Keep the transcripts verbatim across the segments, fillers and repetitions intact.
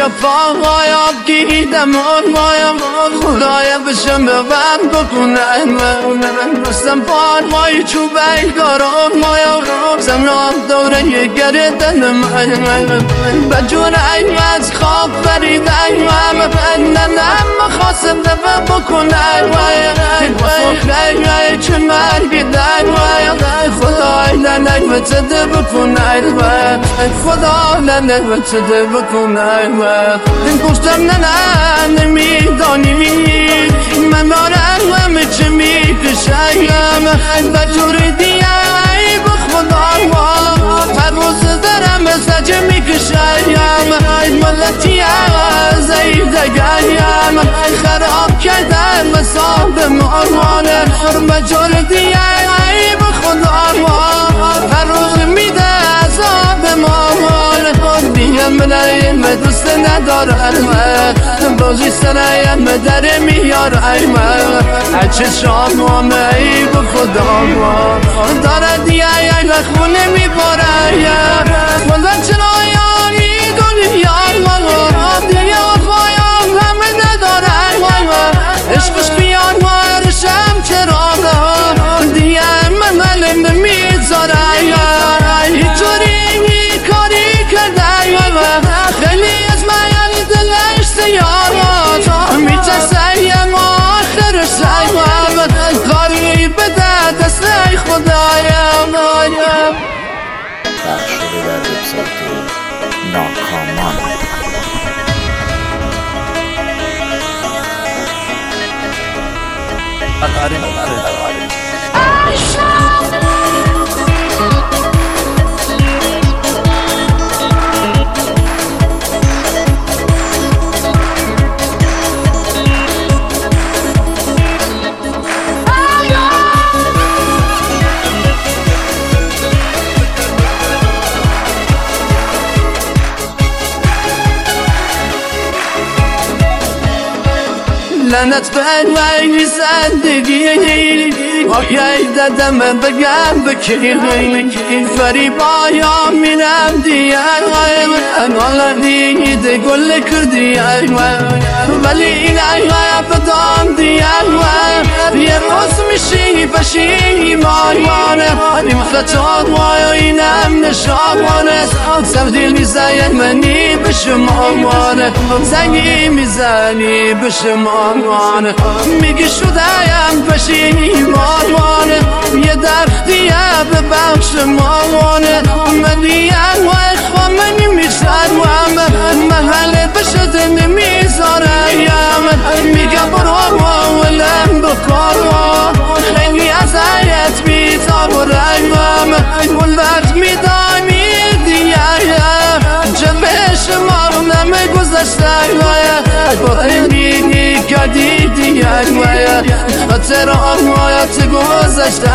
شفاهایم دیدم آنهایم خدایا بشم به من بکنم رستم پارهای چوبه گاران مایم زمران دوره گردن من بجور این از خواب فریدن ننم خواستم دفع بکنم خیلی چه مرگی در خدای لنگ و تده بکنم خدا لنگ و تده بکنم گفتم نه نه نمیدانی من دارم همه چه میکشم بجور دیگه به خدا هر روز دارم سجه میکشم ملتی از ایدگریم خراب کردن و صاحب مارمانه بجور دیگه به خدا هر روز میده عذاب مارمانه دیگه منایم دوست ندارم بازی سرایم در میارم هرچه شام ای به خدا داره دیگه و خونه میبارم ولی چرا یاری دنیا دیگه وفایم همه ندارم عشقش بیان مارشم چرا دیگه من علم نمیذارم اینجوری کاری کردم خیلی از من دلش سیارات میترسیم آخر سیم کاری بده دست خدایم بخش شده در وبسایت ناکامان. لعنت بر زندگی آیه دادم بگم بکی فریبایا میرم دیگه حالا دیده گل کردی ولی این ایه بدام دیگه یه روز میشی بشی مایمانه نیم خطات مایا اینم نشامانه سفدیل میزاین منی بشمامانه زنگی میزنی بشمامانه میگی شدهیم پشیمانه یه دفتیه به بخش مامانه من دیگه و اخوام منی میشنوم محل بشده نمیذارم میگم برو ولم بکارم خیلی از حیات میذارم اون وقت میدانی دیگه جبه شما نمه گذشته با اینی کردی دیگه خاطر آمایت گذشته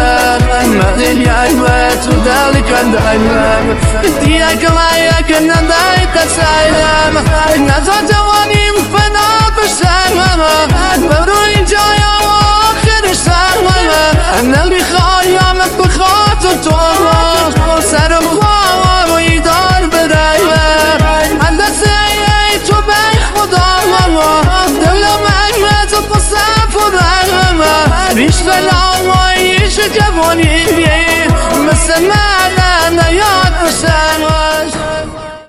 مدل یه تو دل کندم دیگه کلایه که ندای تسایم نزا جوانیم فنا بشم برو اینجا یا آخر شم انا میخوایم بخاطر تو سرم خواه و ایدار برایم اندسه تو به خدا دلم اگمت و قصه فرم ریش فلاوایش جوانی مثل من